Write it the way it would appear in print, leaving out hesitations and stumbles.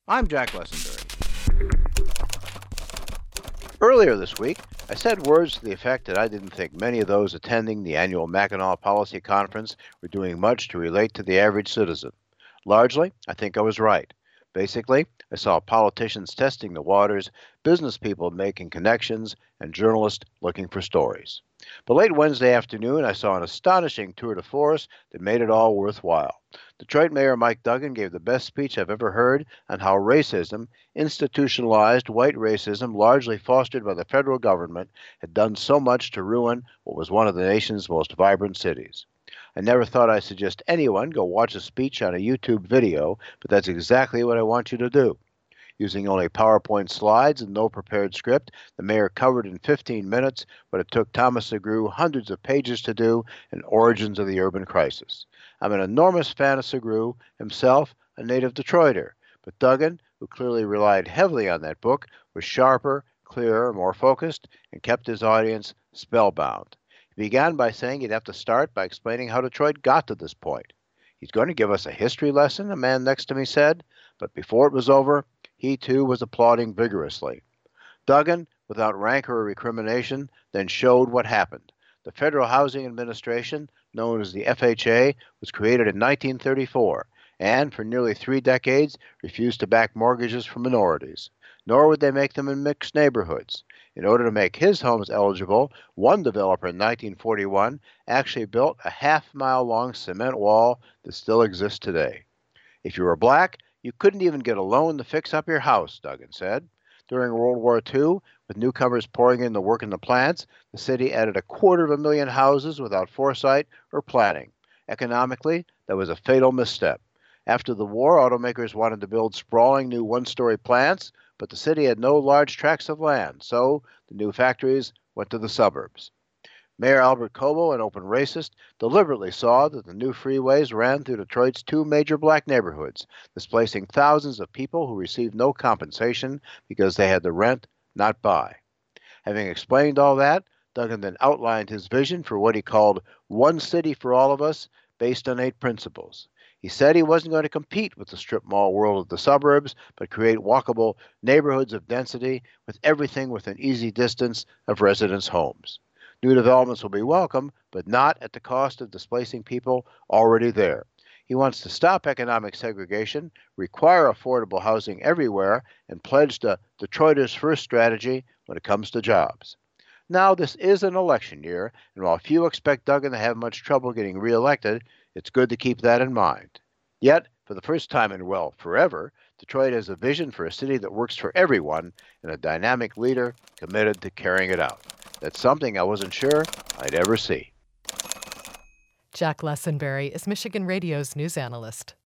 I'm Jack Lessenberry. Earlier this week, I said words to the effect that I didn't think many of those attending the annual Mackinac Policy Conference were doing much to relate to the average citizen. Largely, I think I was right. Basically, I saw politicians testing the waters, business people making connections, and journalists looking for stories. But late Wednesday afternoon, I saw an astonishing tour de force that made it all worthwhile. Detroit Mayor Mike Duggan gave the best speech I've ever heard on how racism, institutionalized white racism largely fostered by the federal government, had done so much to ruin what was one of the nation's most vibrant cities. I never thought I'd suggest anyone go watch a speech on a YouTube video, but that's exactly what I want you to do. Using only PowerPoint slides and no prepared script, the mayor covered in 15 minutes what it took Thomas Sugrue hundreds of pages to do in Origins of the Urban Crisis. I'm an enormous fan of Sugrue, himself a native Detroiter, but Duggan, who clearly relied heavily on that book, was sharper, clearer, more focused, and kept his audience spellbound. He began by saying he'd have to start by explaining how Detroit got to this point. He's going to give us a history lesson, a man next to me said, but before it was over, he too was applauding vigorously. Duggan, without rancor or recrimination, then showed what happened. The Federal Housing Administration, known as the FHA, was created in 1934 and, for nearly 3 decades, refused to back mortgages for minorities. Nor would they make them in mixed neighborhoods. In order to make his homes eligible, one developer in 1941 actually built a half-mile-long cement wall that still exists today. If you were black, you couldn't even get a loan to fix up your house, Duggan said. During World War II, with newcomers pouring in to work in the plants, the city added 250,000 houses without foresight or planning. Economically, that was a fatal misstep. After the war, automakers wanted to build sprawling new one-story plants, but the city had no large tracts of land, so the new factories went to the suburbs. Mayor Albert Cobo, an open racist, deliberately saw that the new freeways ran through Detroit's 2 major black neighborhoods, displacing thousands of people who received no compensation because they had to rent, not buy. Having explained all that, Duggan then outlined his vision for what he called one city for all of us, based on 8 principles. He said he wasn't going to compete with the strip mall world of the suburbs, but create walkable neighborhoods of density with everything within easy distance of residents' homes. New developments will be welcome, but not at the cost of displacing people already there. He wants to stop economic segregation, require affordable housing everywhere, and pledge the Detroiters' First strategy when it comes to jobs. Now, this is an election year, and while few expect Duggan to have much trouble getting reelected, it's good to keep that in mind. Yet, for the first time in, well, forever, Detroit has a vision for a city that works for everyone and a dynamic leader committed to carrying it out. That's something I wasn't sure I'd ever see. Jack Lessenberry is Michigan Radio's news analyst.